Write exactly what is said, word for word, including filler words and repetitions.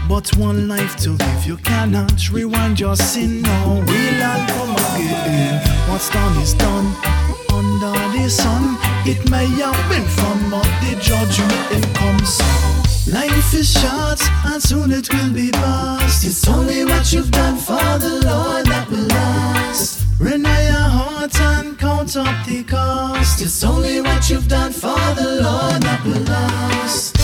but one life to live. You cannot rewind your sin, no. We'll all come again. What's done is done under the sun. It may have been fun, but the judgment it comes. Life is short and soon it will be past. It's only what you've done for the Lord that will last. Renew your heart and count up the cost. It's only what you've done for the Lord that will last.